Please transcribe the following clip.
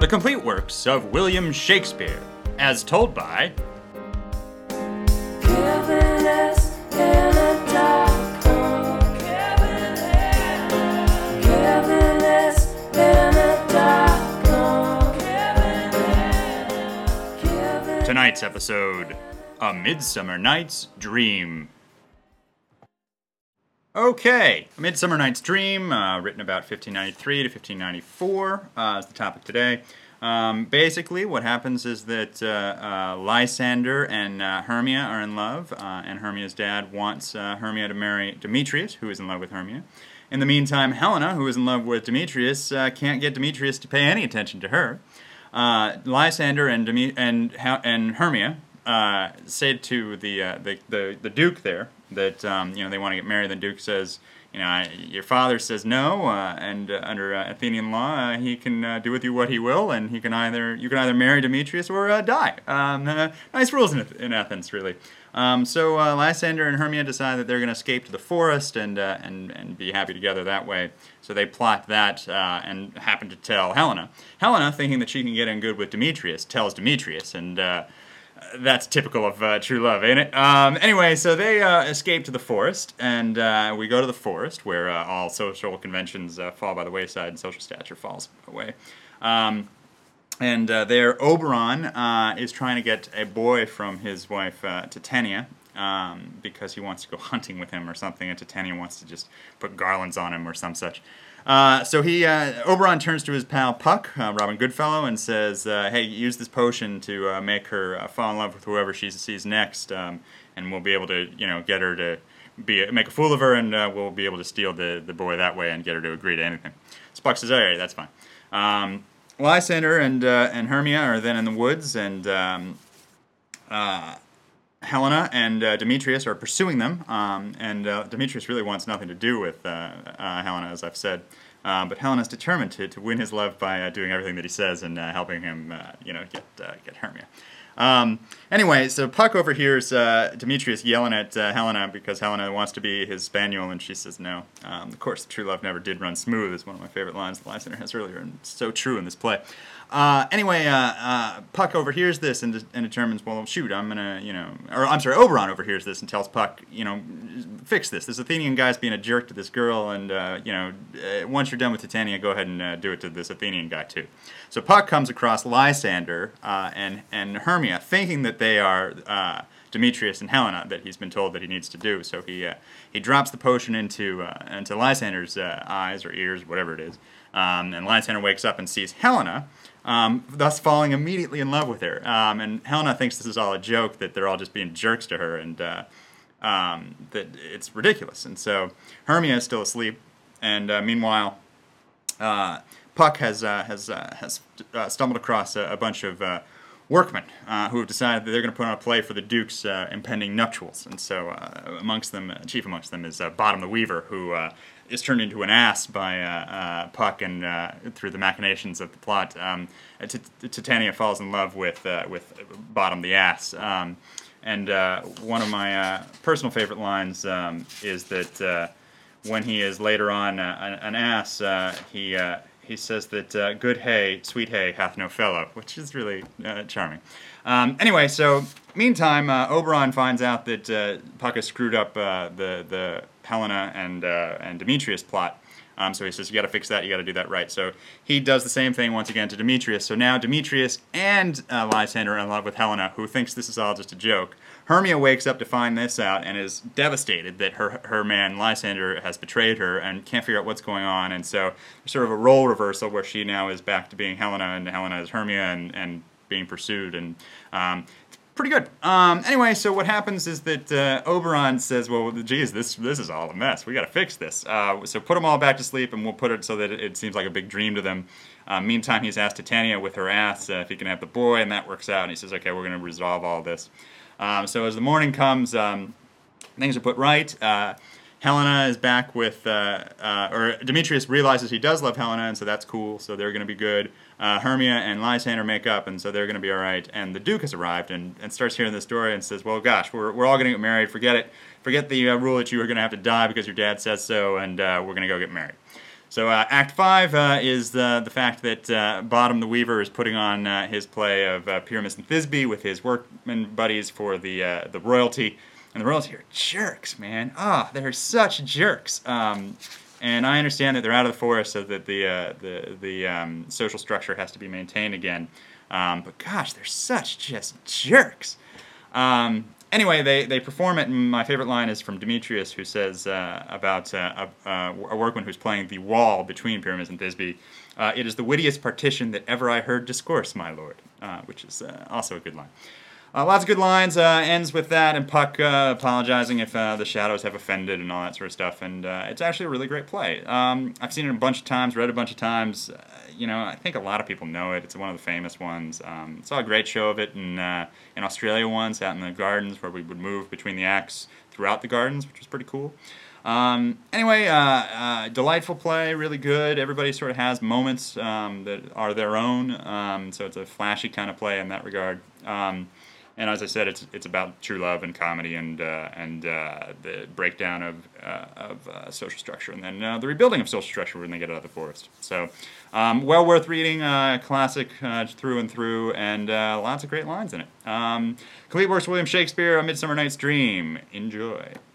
The complete works of William Shakespeare, as told by Kevin S. Anna.com. Kevin S. Anna.com. tonight's episode, A Midsummer Night's Dream. Okay, A Midsummer Night's Dream, written about 1593 to 1594, is the topic today. Basically, what happens is that Lysander and Hermia are in love, and Hermia's dad wants Hermia to marry Demetrius, who is in love with Hermia. In the meantime, Helena, who is in love with Demetrius, can't get Demetrius to pay any attention to her. Lysander and Hermia say to the Duke there that they want to get married. The Duke says, your father says no, and under Athenian law, he can do with you what he will, and you can either marry Demetrius or die. Nice rules in Athens, really. So Lysander and Hermia decide that they're going to escape to the forest and be happy together that way. So they plot that and happen to tell Helena. Helena, thinking that she can get in good with Demetrius, tells Demetrius, and that's typical of true love, ain't it? Anyway, so they escape to the forest, and we go to the forest where all social conventions fall by the wayside and social stature falls away. And there, Oberon is trying to get a boy from his wife, Titania, because he wants to go hunting with him or something, and Titania wants to just put garlands on him or some such. So Oberon turns to his pal Puck, Robin Goodfellow, and says, hey, use this potion to make her fall in love with whoever she sees next, and we'll be able to, get her to make a fool of her, and we'll be able to steal the boy that way and get her to agree to anything. So Puck says, all right, that's fine. Lysander and Hermia are then in the woods, and Helena and Demetrius are pursuing them, and Demetrius really wants nothing to do with Helena, as I've said, but Helena's determined to win his love by doing everything that he says and helping him, get Hermia. Anyway, so Puck overhears Demetrius yelling at Helena because Helena wants to be his spaniel, and she says no. Of course, true love never did run smooth is one of my favorite lines that Lysander has earlier, and it's so true in this play. Anyway, Puck overhears this and determines, well, shoot, Oberon overhears this and tells Puck, fix this. This Athenian guy's being a jerk to this girl, and, once you're done with Titania, go ahead and do it to this Athenian guy, too. So Puck comes across Lysander and Hermia, thinking that they are Demetrius and Helena, that he's been told that he needs to do. So he drops the potion into Lysander's eyes or ears, whatever it is, and Lysander wakes up and sees Helena, thus falling immediately in love with her. And Helena thinks this is all a joke, that they're all just being jerks to her, and that it's ridiculous. And so Hermia is still asleep, and meanwhile, Puck has stumbled across a bunch of workmen who have decided that they're going to put on a play for the Duke's impending nuptials. And so chief amongst them is Bottom the Weaver, who is turned into an ass by Puck, and through the machinations of the plot, Titania falls in love with Bottom the Ass. And one of my personal favorite lines is that when he is later on an ass, he says that good hay, sweet hay, hath no fellow, which is really charming. Anyway, so meantime, Oberon finds out that Puck has screwed up the Helena and Demetrius plot. So he says, you got to fix that, you got to do that right. So he does the same thing once again to Demetrius. So now Demetrius and Lysander are in love with Helena, who thinks this is all just a joke. Hermia wakes up to find this out and is devastated that her man Lysander has betrayed her and can't figure out what's going on. And so there's sort of a role reversal where she now is back to being Helena, and Helena is Hermia and being pursued. And it's pretty good. Anyway, so what happens is that Oberon says, well, geez, this is all a mess. We got to fix this. So put them all back to sleep, and we'll put it so that it seems like a big dream to them. Meantime, he's asked Titania with her ass if he can have the boy, and that works out. And he says, okay, we're going to resolve all this. So as the morning comes, things are put right. Helena is back with, or Demetrius realizes he does love Helena, and so that's cool, so they're going to be good. Hermia and Lysander make up, and so they're going to be all right. And the Duke has arrived and starts hearing the story and says, well, gosh, we're all going to get married. Forget it. Forget the rule that you are going to have to die because your dad says so, and we're going to go get married. So Act 5 is the fact that Bottom the Weaver is putting on his play of Pyramus and Thisbe with his workman buddies for the royalty. And the royalty are jerks, man. They're such jerks. And I understand that they're out of the forest so that the social structure has to be maintained again. But gosh, they're such just jerks. Anyway, they perform it, and my favorite line is from Demetrius, who says about a workman who's playing the wall between Pyramus and Thisbe. It is the wittiest partition that ever I heard discourse, my lord, which is also a good line. Lots of good lines. Ends with that, and Puck apologizing if the shadows have offended and all that sort of stuff. And it's actually a really great play. I've seen it a bunch of times, read it a bunch of times. I think a lot of people know it. It's one of the famous ones. Saw a great show of it in Australia once, out in the gardens, where we would move between the acts throughout the gardens, which was pretty cool. Anyway, delightful play, really good. Everybody sort of has moments that are their own, so it's a flashy kind of play in that regard. And as I said, it's about true love and comedy and the breakdown of social structure, and then the rebuilding of social structure when they get out of the forest. So, well worth reading, classic through and through, and lots of great lines in it. Complete works of William Shakespeare, A Midsummer Night's Dream. Enjoy.